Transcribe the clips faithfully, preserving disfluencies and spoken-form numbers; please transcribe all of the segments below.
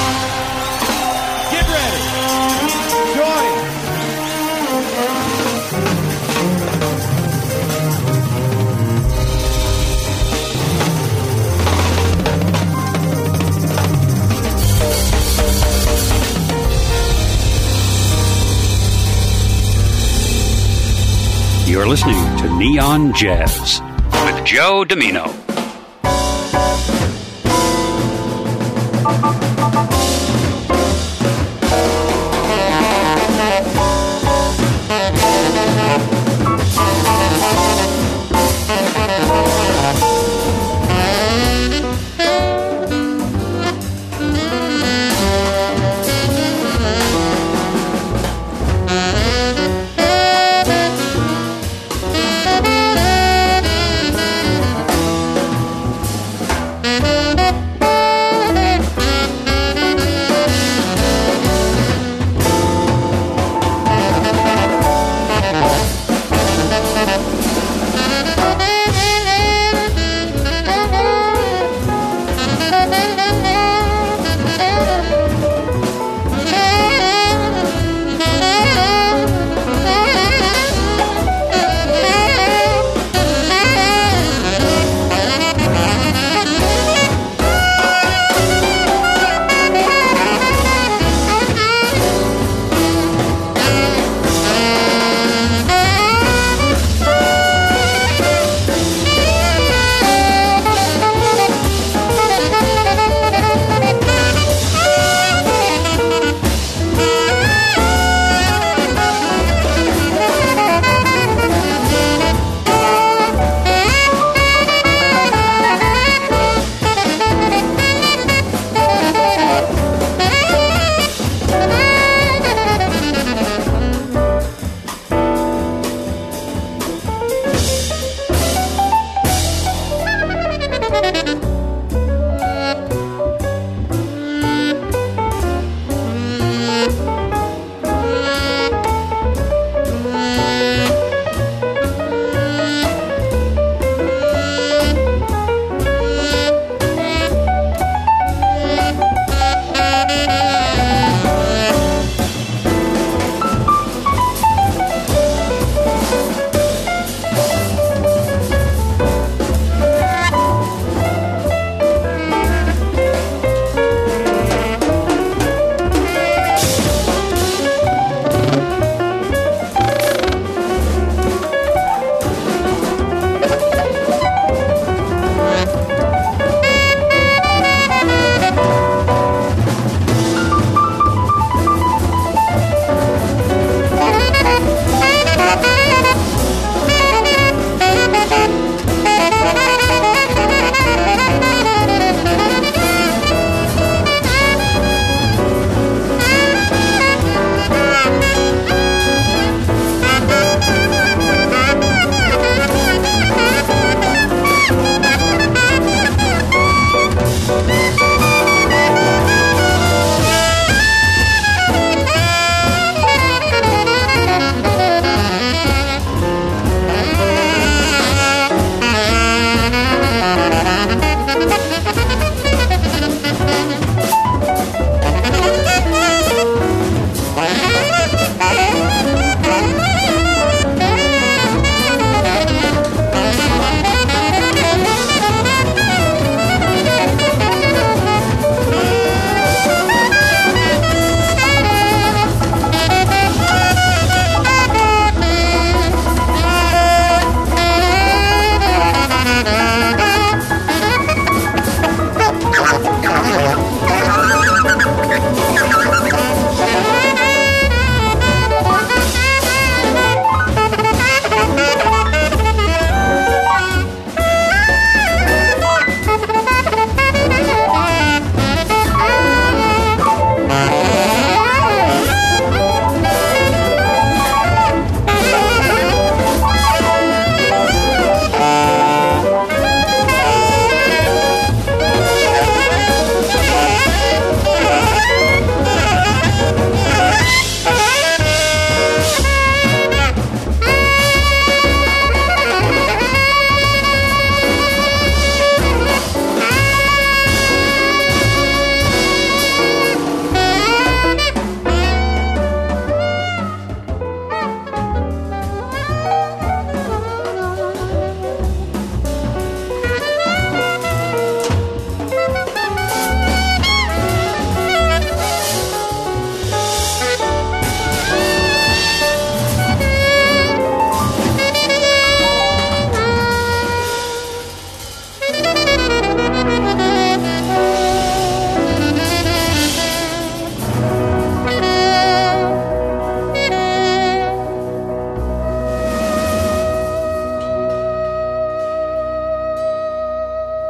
Get ready. Join. You're listening to Neon Jazz with Joe Domino.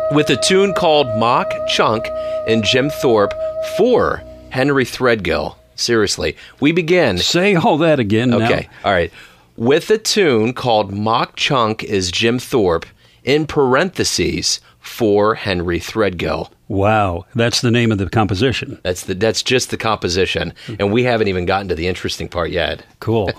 with a tune called Mock Chunk and Jim Thorpe for Henry Threadgill. Seriously, we begin. Say all that again now. Okay, all right. With a tune called Mock Chunk is Jim Thorpe, in parentheses, for Henry Threadgill. Wow, that's the name of the composition. That's the that's just the composition, and we haven't even gotten to the interesting part yet. Cool.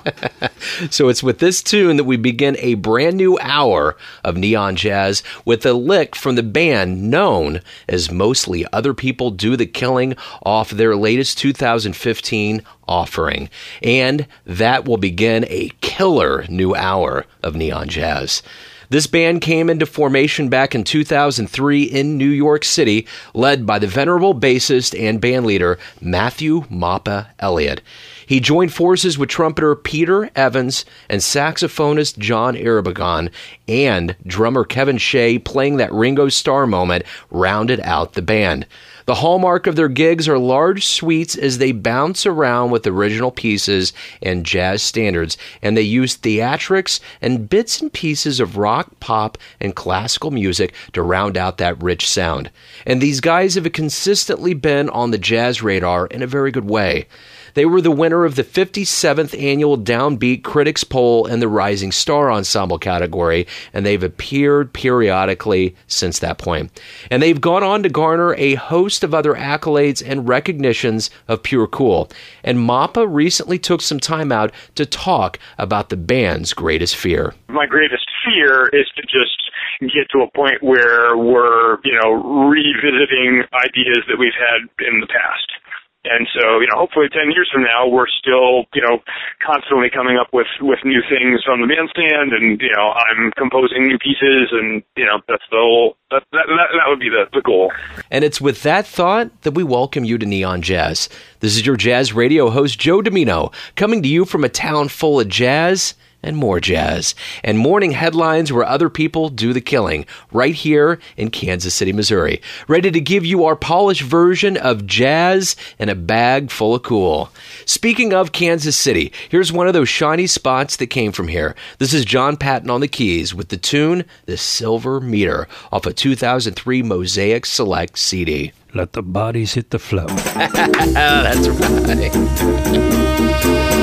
So it's with this tune that we begin a brand new hour of Neon Jazz with a lick from the band known as Mostly Other People Do the Killing off their latest two thousand fifteen offering. And that will begin a killer new hour of Neon Jazz. This band came into formation back in two thousand three in New York City, led by the venerable bassist and bandleader Matthew Mappa Elliott. He joined forces with trumpeter Peter Evans and saxophonist John Irabagon, and drummer Kevin Shea playing that Ringo Starr moment rounded out the band. The hallmark of their gigs are large suites as they bounce around with original pieces and jazz standards, and they use theatrics and bits and pieces of rock, pop, and classical music to round out that rich sound. And these guys have consistently been on the jazz radar in a very good way. They were the winner of the fifty-seventh annual Downbeat Critics Poll in the Rising Star Ensemble category, and they've appeared periodically since that point. And they've gone on to garner a host of other accolades and recognitions of pure cool. And Mappa recently took some time out to talk about the band's greatest fear. My greatest fear is to just get to a point where we're, you know, revisiting ideas that we've had in the past. And so, you know, hopefully ten years from now, we're still, you know, constantly coming up with, with new things on the bandstand, and, you know, I'm composing new pieces, and, you know, that's the whole, that, that, that, that would be the, the goal. And it's with that thought that we welcome you to Neon Jazz. This is your jazz radio host, Joe Domino, coming to you from a town full of jazz and more jazz, and morning headlines where other people do the killing, right here in Kansas City, Missouri. Ready to give you our polished version of jazz in a bag full of cool. Speaking of Kansas City, here's one of those shiny spots that came from here. This is John Patton on the keys with the tune The Silver Meter off a two thousand three Mosaic Select C D. Let the bodies hit the floor. That's right.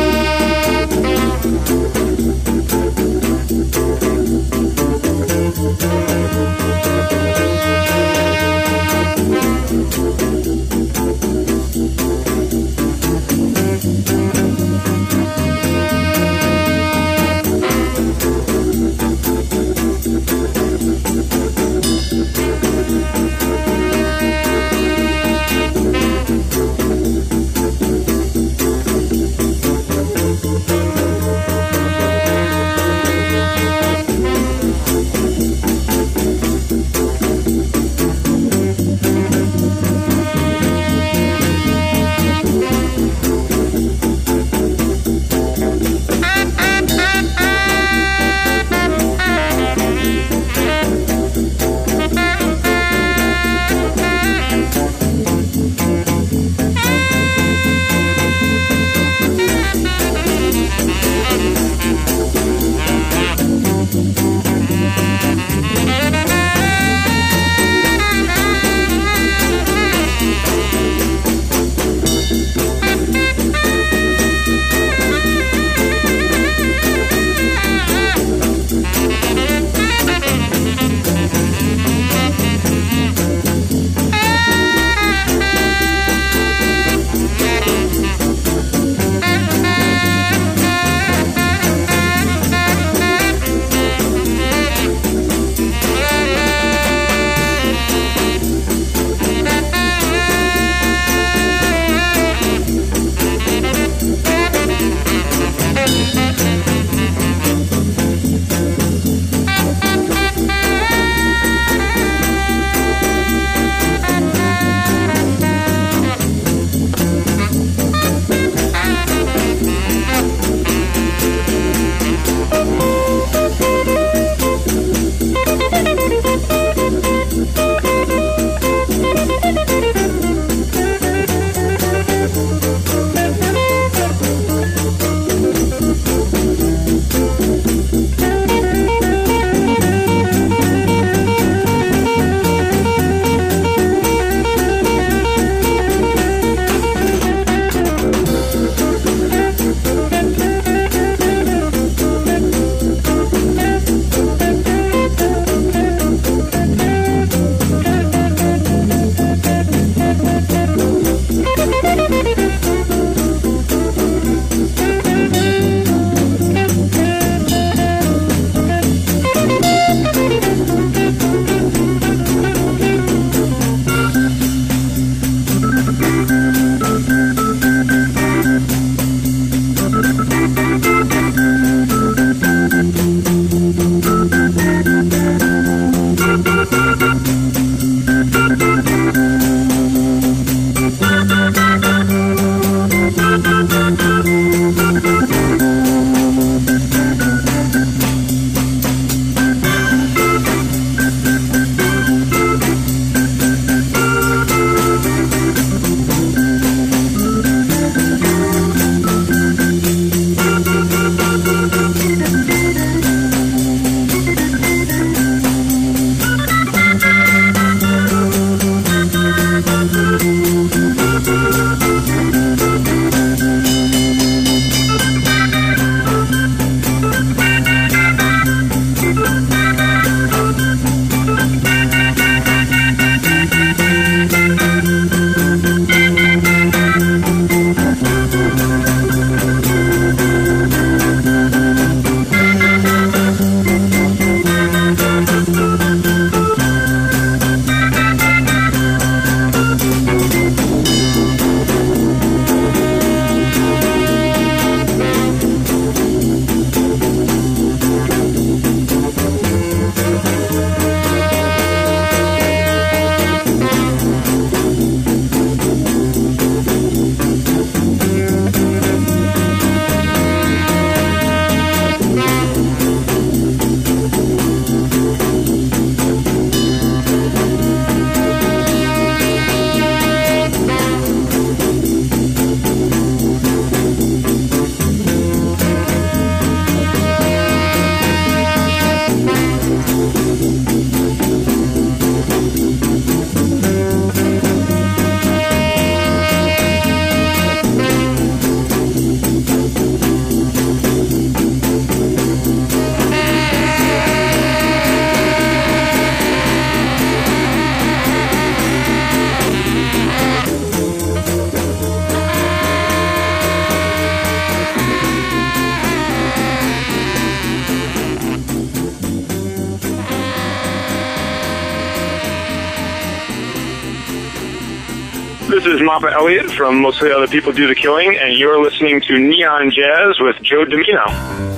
is Mappa Elliott from Mostly Other People Do the Killing, and you're listening to Neon Jazz with Joe Domino.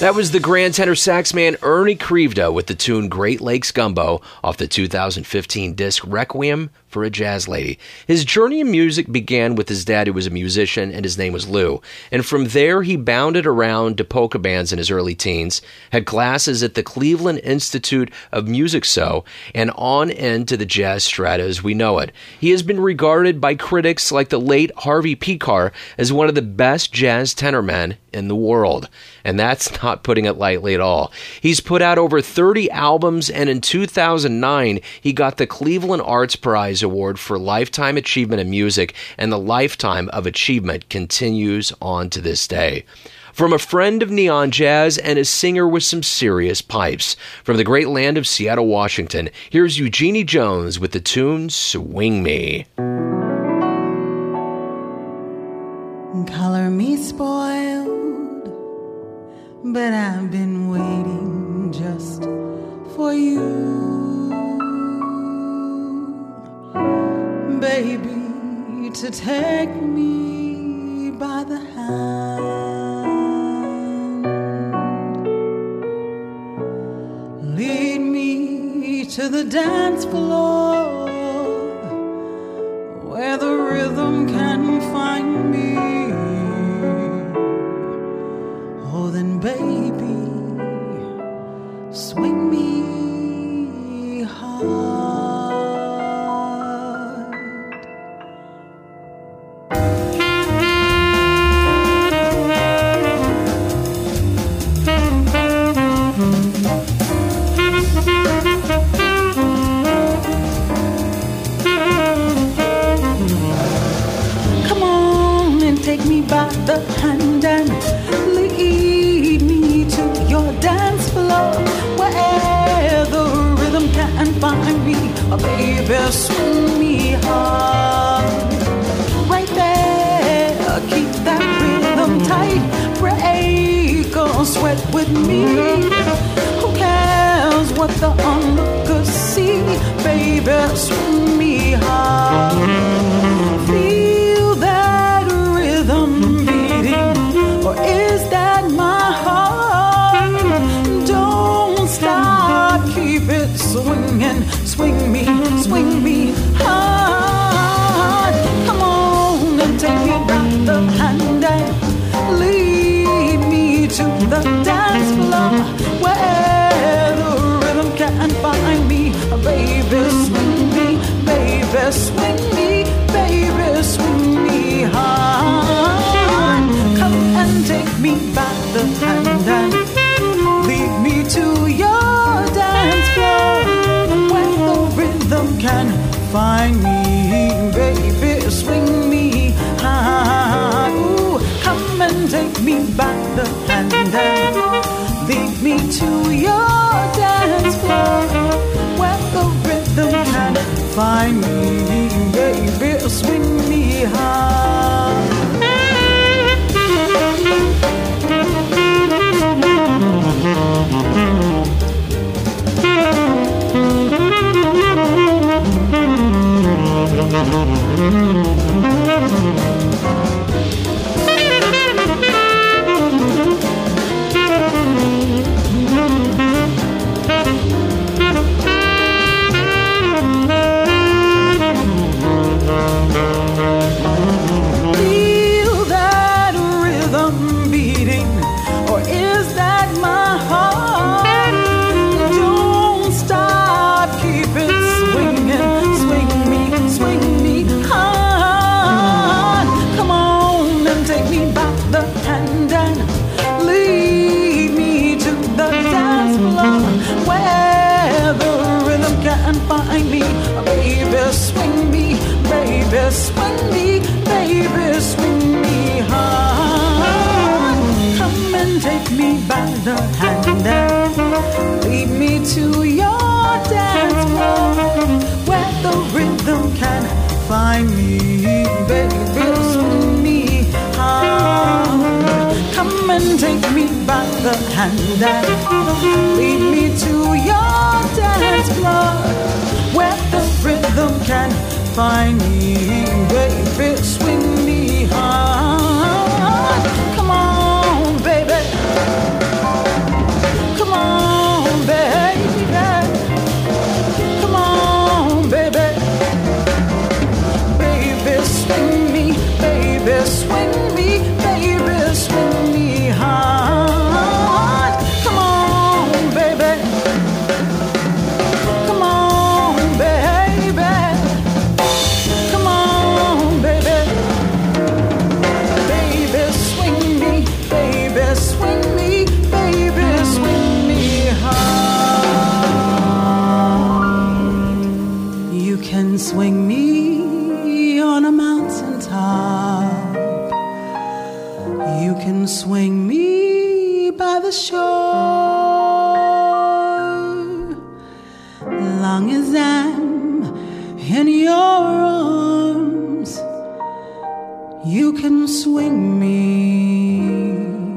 That was the grand tenor sax man Ernie Krivda with the tune Great Lakes Gumbo off the two thousand fifteen disc Requiem for a Jazz Lady. His journey in music began with his dad, who was a musician, and his name was Lou. And from there, he bounded around to polka bands in his early teens, had classes at the Cleveland Institute of Music So, and on into the jazz strata as we know it. He has been regarded by critics like the late Harvey Pekar as one of the best jazz tenor men in the world. And that's not putting it lightly at all. He's put out over thirty albums, and in two thousand nine, he got the Cleveland Arts Prize Award for Lifetime Achievement in Music, and the Lifetime of Achievement continues on to this day. From a friend of neon jazz and a singer with some serious pipes. From the great land of Seattle, Washington, here's Eugenie Jones with the tune Swing Me. Color me spoiled, but I've been waiting just for you, baby, to take me by the hand, lead me to the dance floor where the rhythm can find me. Oh, then baby, swing me hard. Come on and take me by the hand and lead me to your dance floor where the rhythm can find me. Oh, baby, swing me hard. Right there, keep that rhythm tight. Break or sweat with me. Who cares what the onlookers see? Baby, swing me hard. Feel that rhythm beating, or is that my heart? Don't stop, keep it swinging. Swing me, swing me hard. Come on and take me by the hand and lead me to the dance floor where the rhythm can find me. Baby, swing me, baby, swing me, baby, swing me hard. Come and take me by the hand and lead me to your dance floor where the rhythm can find me. Baby, swing me hard. Ooh, come and take me by the hand and lead me to your dance floor where the rhythm can find me. Baby, swing me hard. Feel that rhythm beating, or is that my heart? Don't stop, keep it swinging. Swing me, swing me hard. Come on and take me by the hand and lead me to the dance floor where the rhythm can find me. Baby, swing me, baby, swing me, baby, swing me hard. Come and take me by the hand and lead me to your dance floor where the rhythm can find me. Baby, swing me hard. Come and take me by the hand and lead me to your dance floor where the rhythm can find me. Baby, swing me hard. Come on, baby. can swing me on a mountaintop. You can swing me by the shore. Long as I'm in your arms, you can swing me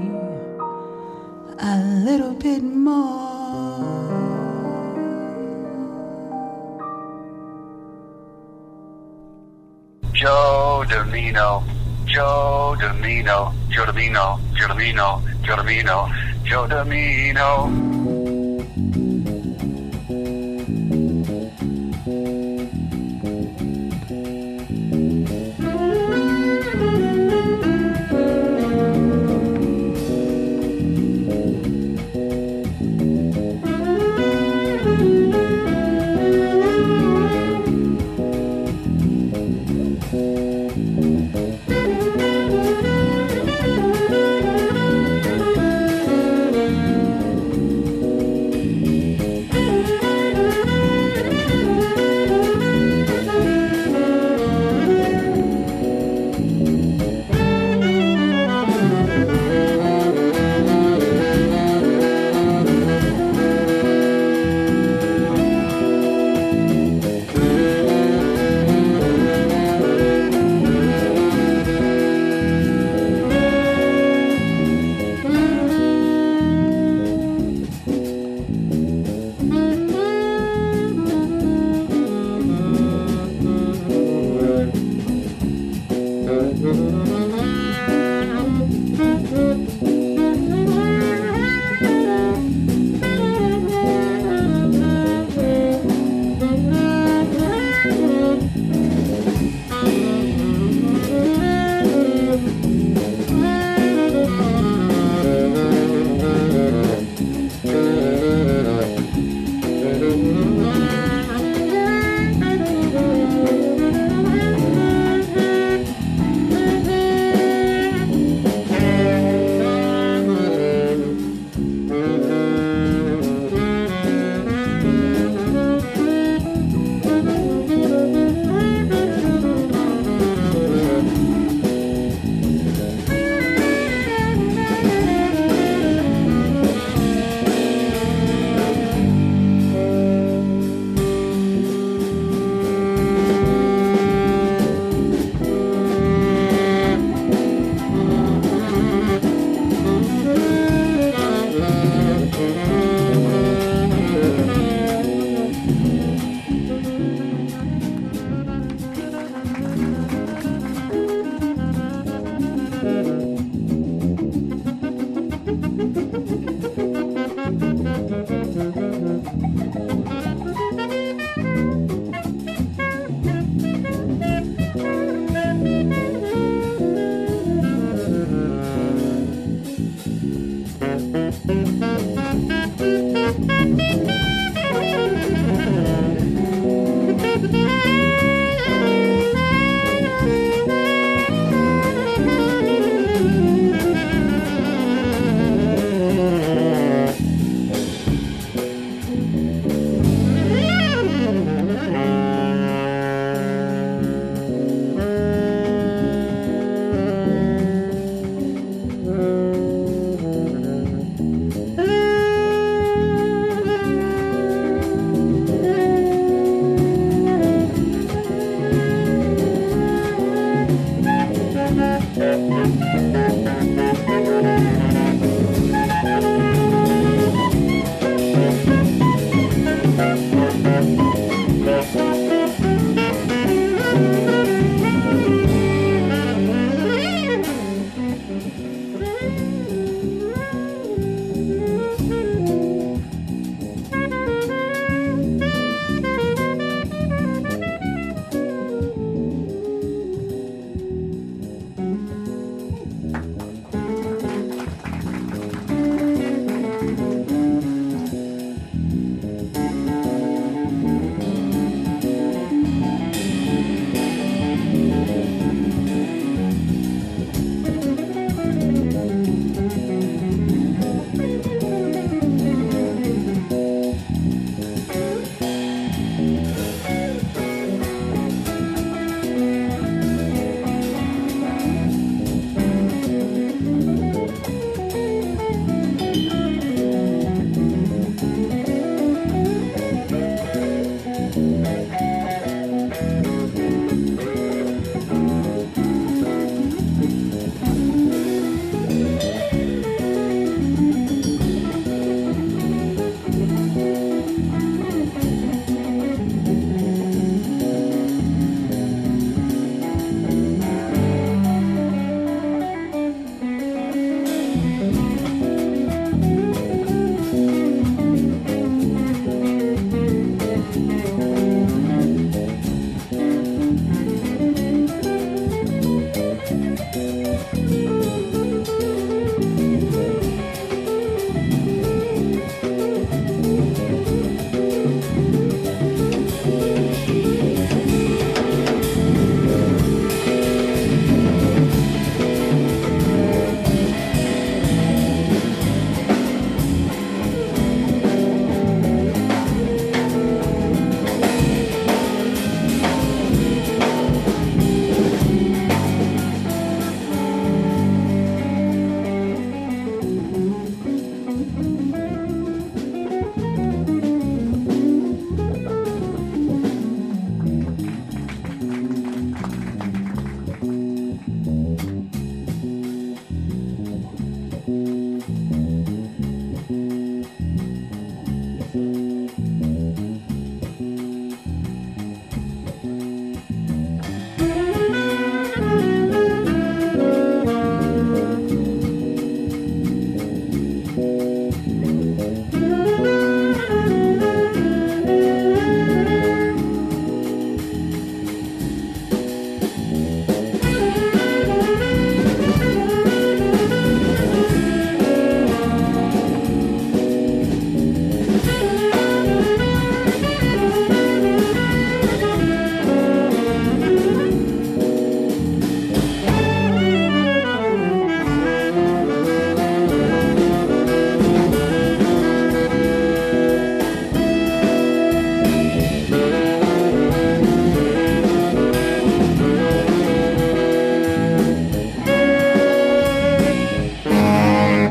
a little bit more. Joe Domino, Joe Domino, Joe Domino, Joe Domino, Joe Domino, Joe Domino.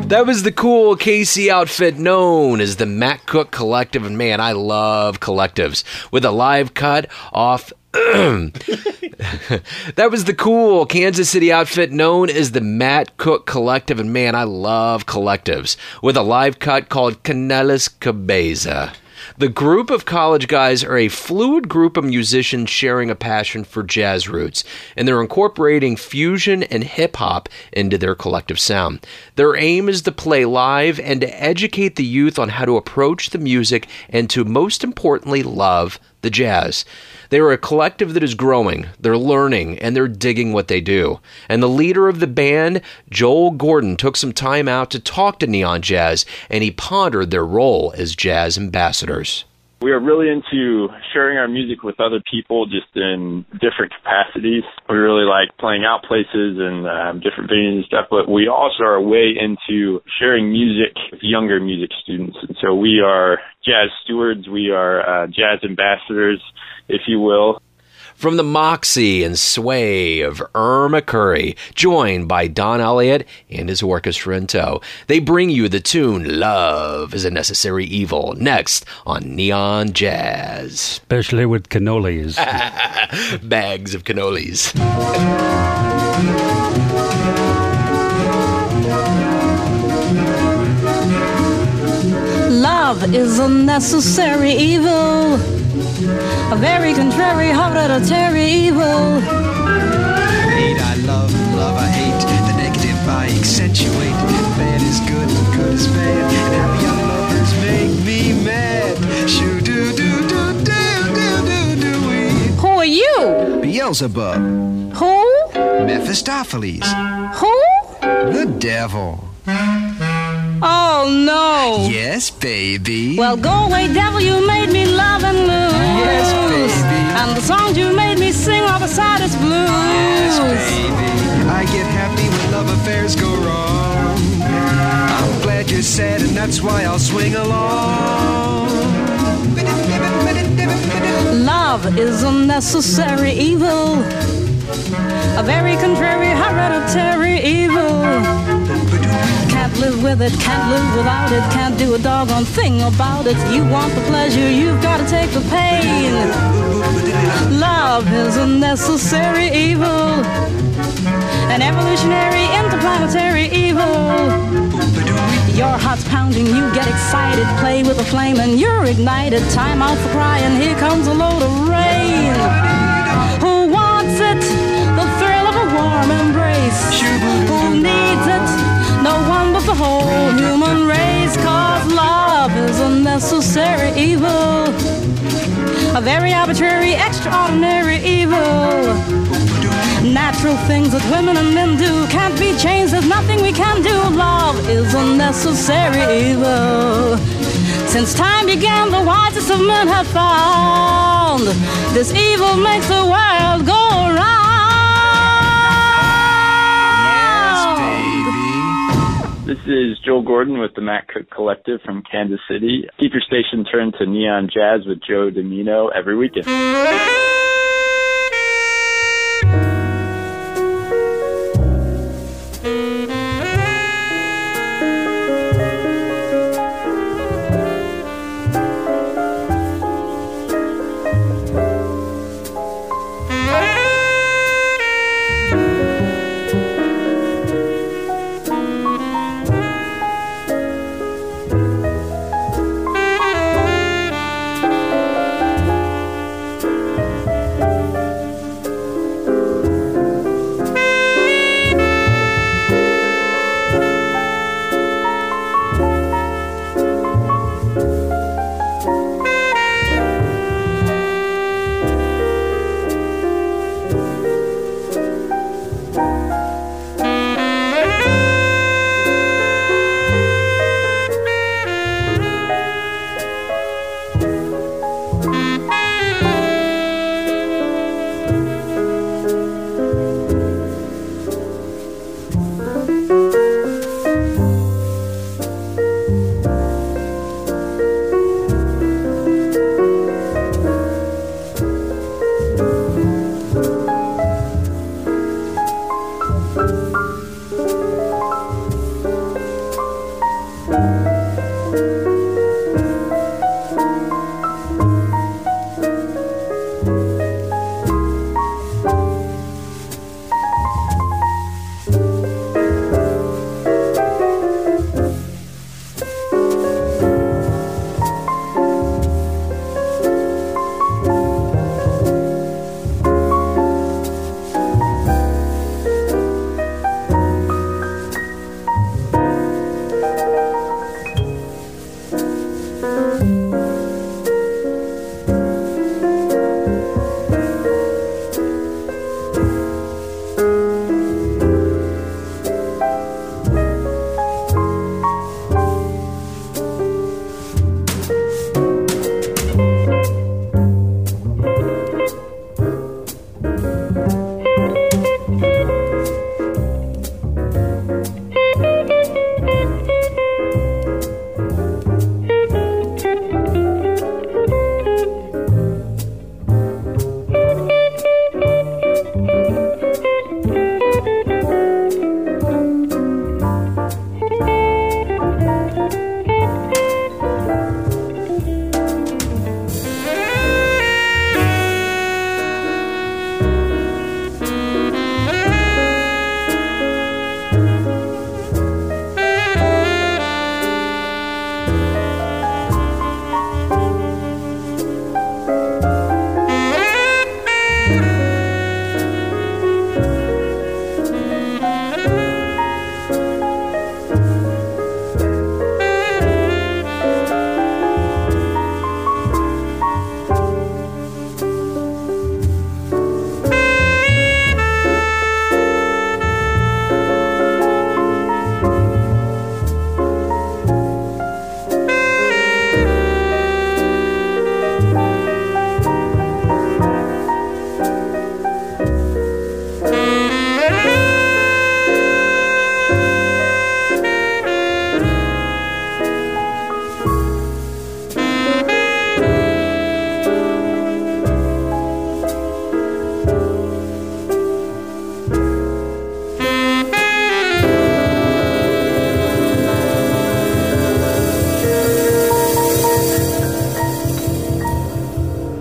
That was the cool K C outfit known as the Matt Cook Collective. And man, I love collectives. With a live cut off... That was the cool Kansas City outfit known as the Matt Cook Collective. And man, I love collectives. With a live cut called Canellas Cabeza. The group of college guys are a fluid group of musicians sharing a passion for jazz roots, and they're incorporating fusion and hip-hop into their collective sound. Their aim is to play live and to educate the youth on how to approach the music and to, most importantly, love the jazz. They are a collective that is growing, they're learning, and they're digging what they do. And the leader of the band, Joel Gordon, took some time out to talk to Neon Jazz, and he pondered their role as jazz ambassadors. We are really into sharing our music with other people just in different capacities. We really like playing out places and um, different venues and stuff, but we also are way into sharing music with younger music students. And so we are jazz stewards, we are uh, jazz ambassadors, if you will. From the moxie and sway of Irma Curry, joined by Don Elliott and his orchestra in tow, they bring you the tune Love is a Necessary Evil, next on Neon Jazz. Especially with cannolis. Bags of cannolis. Love is a necessary evil, a very contrary, hereditary evil. Hate I love, love I hate. The negative I accentuate. Bad is good, good is bad. And happy young lovers make me mad. Shoo doo doo doo doo doo doo doo wee. Who are you? Beelzebub. Who? Mephistopheles. Who? The devil. Oh no. Yes, baby. Well, go away, devil, you made me love and lose. Yes, baby. And the songs you made me sing are the saddest blues. Yes, baby. I get happy when love affairs go wrong. I'm glad you're sad, and that's why I'll swing along. Love is a necessary evil, a very contrary, hereditary evil. Can't live with it, can't live without it, can't do a doggone thing about it. You want the pleasure, you've got to take the pain. Love is a necessary evil, an evolutionary, interplanetary evil. Your heart's pounding, you get excited, play with a flame and you're ignited. Time out for crying, here comes a load of rain. Who wants it? The thrill of a warm embrace. Who needs it? No one but the whole human race. Cause love is a necessary evil, a very arbitrary, extraordinary evil. Natural things that women and men do can't be changed, there's nothing we can do. Love is a necessary evil. Since time began, the wisest of men have found this evil makes the world go round. This is Joel Gordon with the Matt Cook Collective from Kansas City. Keep your station turned to Neon Jazz with Joe Domino every weekend.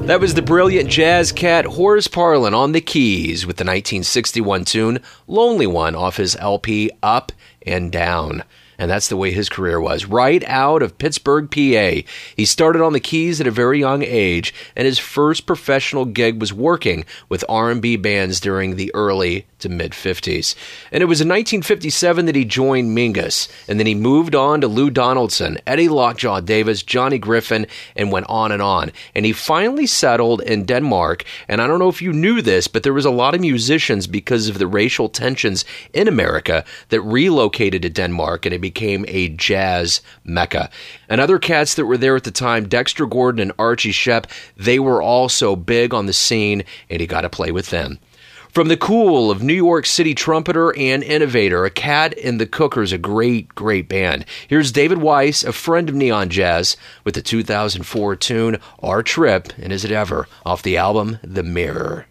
That was the brilliant jazz cat Horace Parlan on the keys with the nineteen sixty-one tune Lonely One off his L P Up and Down. And that's the way his career was, right out of Pittsburgh, P A. He started on the keys at a very young age, and his first professional gig was working with R and B bands during the early to mid-fifties. And it was in nineteen fifty-seven that he joined Mingus, and then he moved on to Lou Donaldson, Eddie Lockjaw Davis, Johnny Griffin, and went on and on. And he finally settled in Denmark, and I don't know if you knew this, but there was a lot of musicians, because of the racial tensions in America, that relocated to Denmark, and it became a jazz mecca. And other cats that were there at the time, Dexter Gordon and Archie Shepp, they were also big on the scene, and he got to play with them. From the cool of New York City trumpeter and innovator, A Cat and the Cookers, a great, great band. Here's David Weiss, a friend of Neon Jazz, with the two thousand four tune Our Trip, and Is It Ever, off the album The Mirror.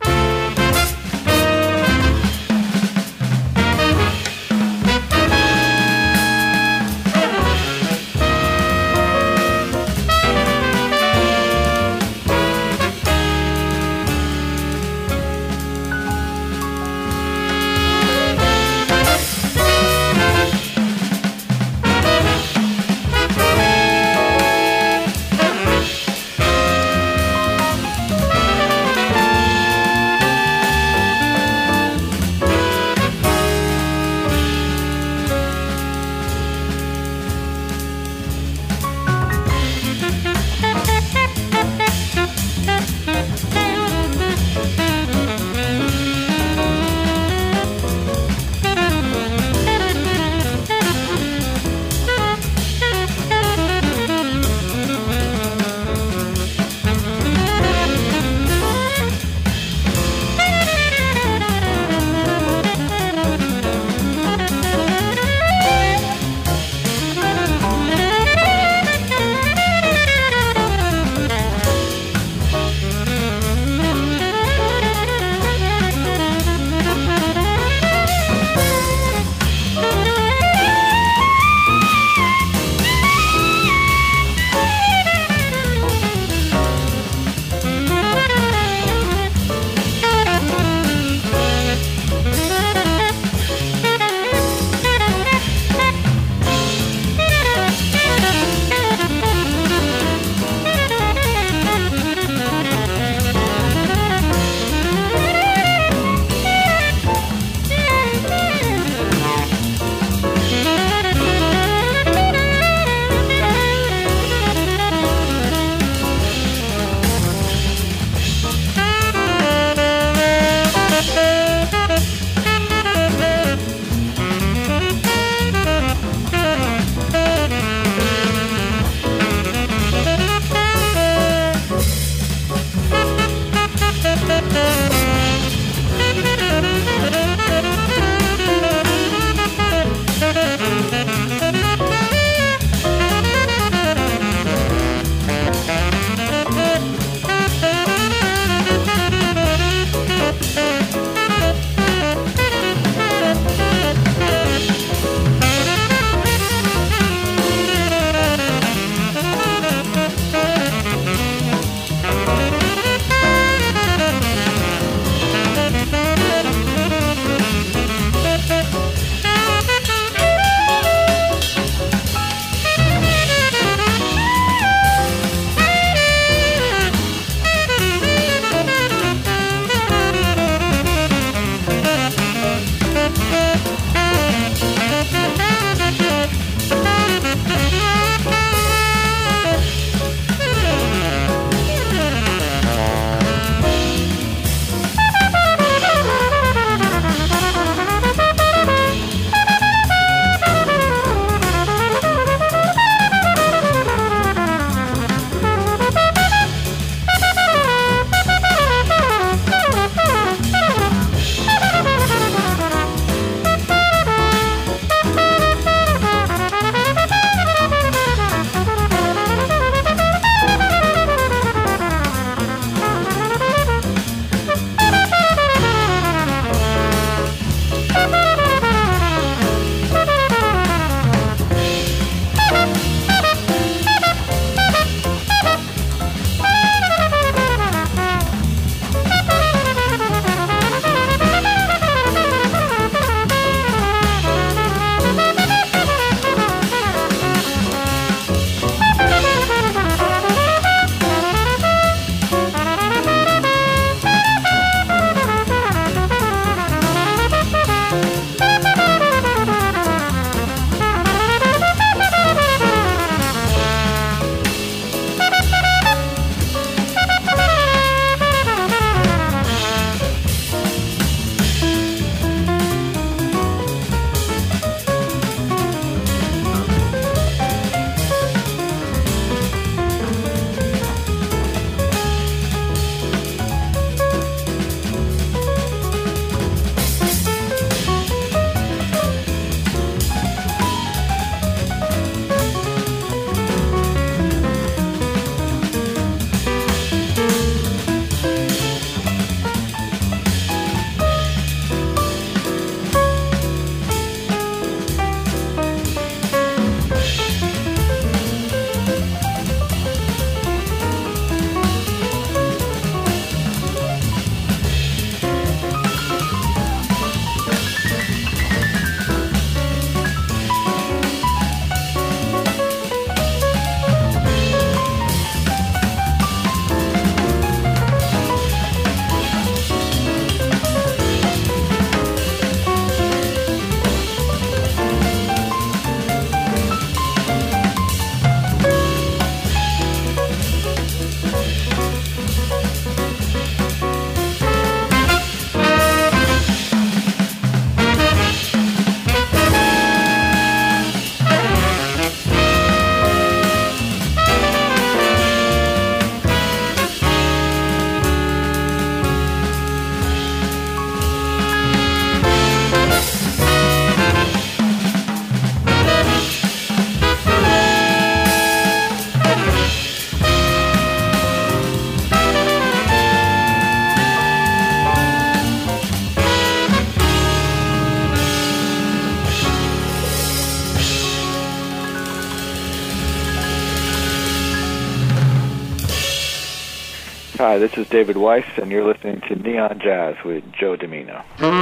Hi, this is David Weiss, and you're listening to Neon Jazz with Joe Domino.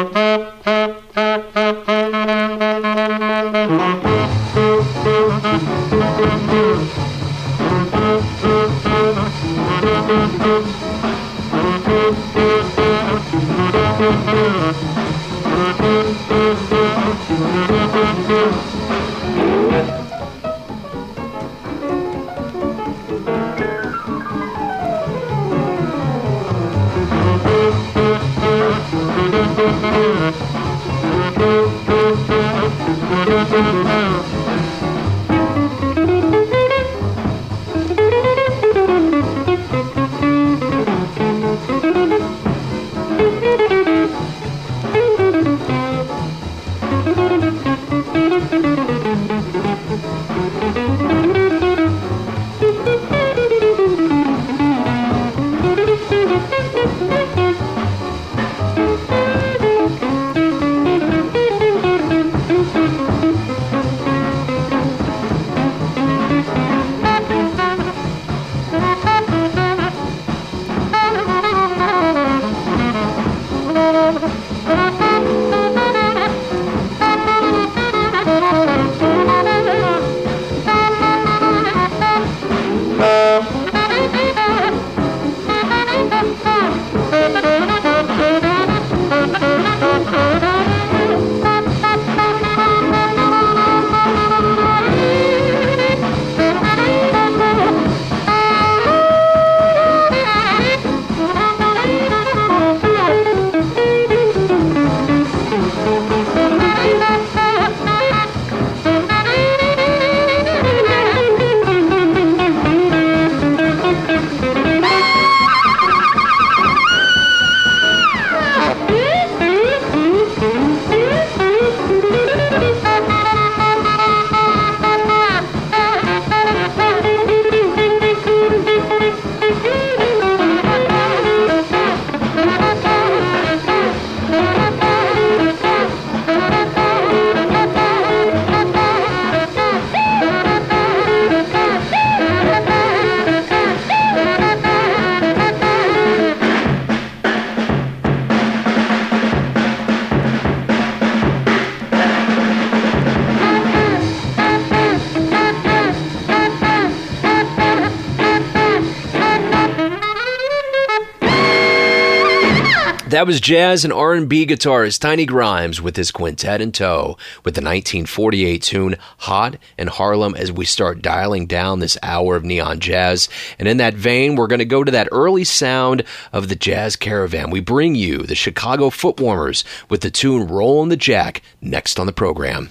That was jazz and R and B guitarist Tiny Grimes with his quintet in tow with the nineteen forty-eight tune Hot in Harlem as we start dialing down this hour of Neon Jazz. And in that vein, we're going to go to that early sound of the Jazz Caravan. We bring you the Chicago Footwarmers with the tune Rollin' the Jack next on the program.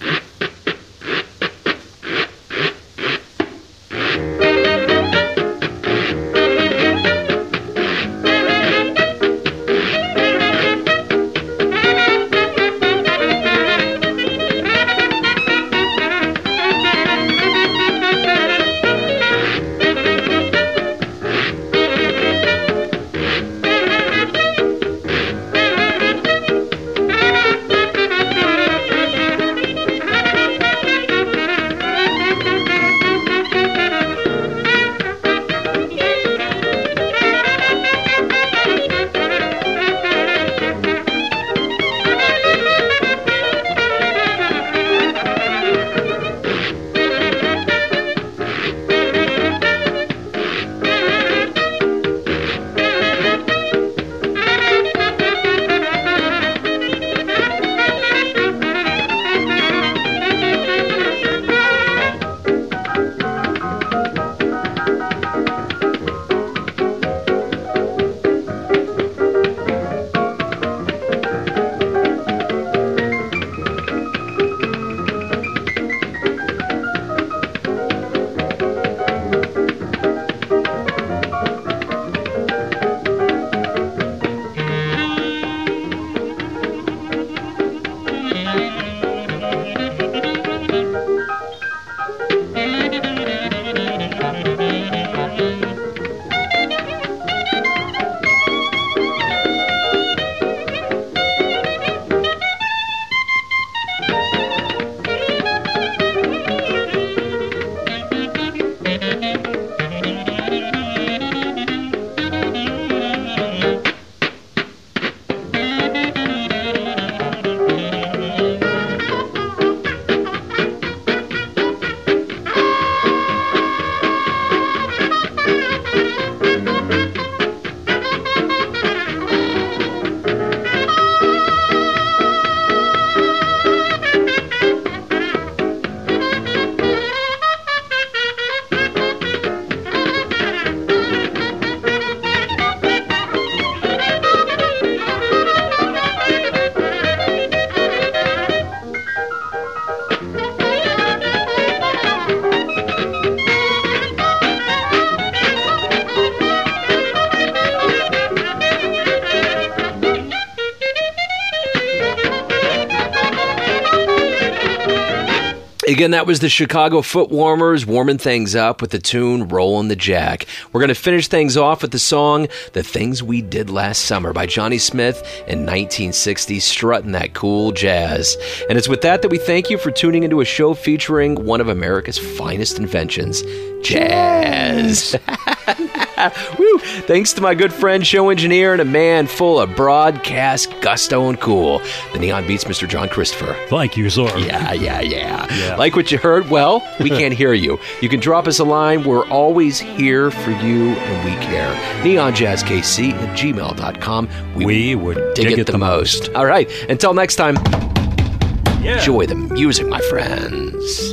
Again, that was the Chicago Foot Warmers warming things up with the tune Rollin' the Jack. We're going to finish things off with the song The Things We Did Last Summer by Johnny Smith in nineteen sixty, strutting that cool jazz. And it's with that that we thank you for tuning into a show featuring one of America's finest inventions, jazz. Woo! Thanks to my good friend, show engineer, and a man full of broadcast gusto and cool, the Neon Beats, Mister John Christopher. Thank you, sir. Yeah, yeah, yeah, yeah. Like what you heard? Well, we can't hear you. You can drop us a line. We're always here for you, and we care. neon jazz k c at gmail dot com. We, we would dig, dig it, it the, the most. most. All right. Until next time, yeah. Enjoy the music, my friends.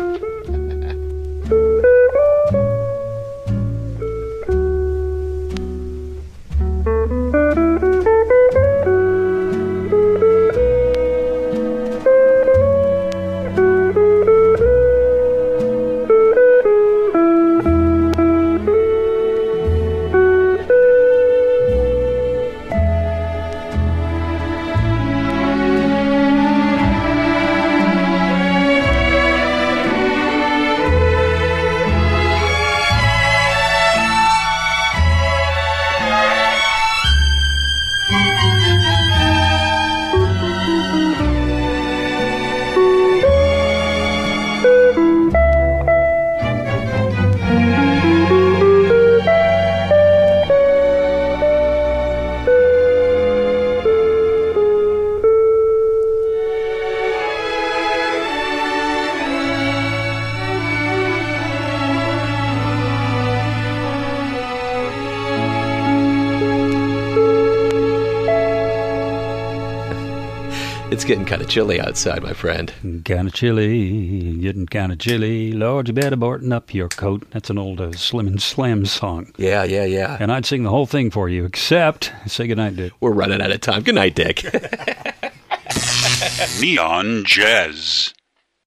It's getting kind of chilly outside, my friend. Kind of chilly, getting kind of chilly. Lord, you better button up your coat. That's an old uh, Slim and Slam song. Yeah, yeah, yeah. And I'd sing the whole thing for you, except say goodnight, Dick. We're running out of time. Good night, Dick. Neon Jazz.